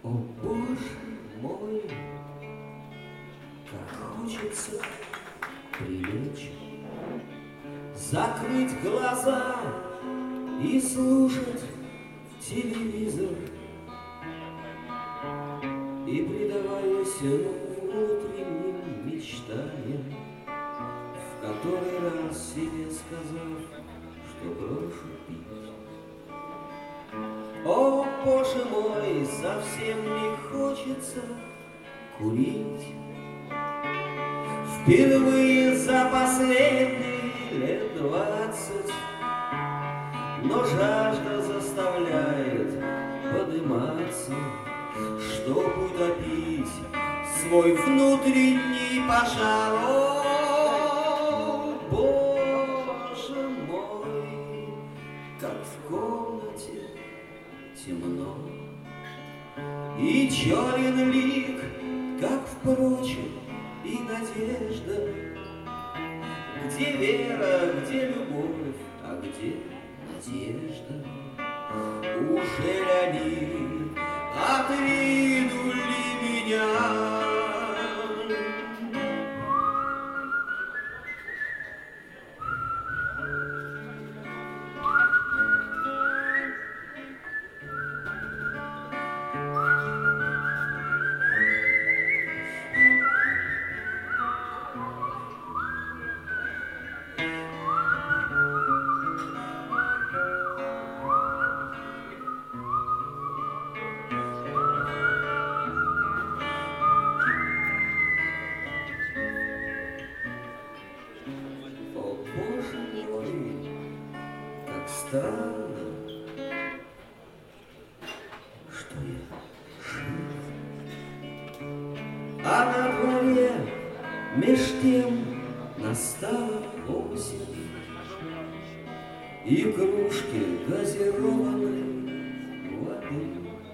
О, Боже мой, как хочется прилечь, закрыть глаза и слушать телевизор, и, предаваясь внутренним мечтаниям, в который раз себе сказав, что брошу пить. О, Боже мой, совсем не хочется курить. Впервые за последние лет 20, но жажда заставляет подниматься, чтоб утопить свой внутренний пожар. О, Боже мой, как в комнате темно, и черен лик, как, впрочем, и надежда. Где вера, где любовь, а где надежда? Ужели они отринули меня? Странно, что я жив, а на дворе меж тем настала осень, и кружки газированной воды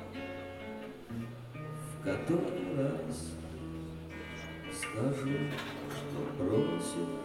в который раз скажу, что бросил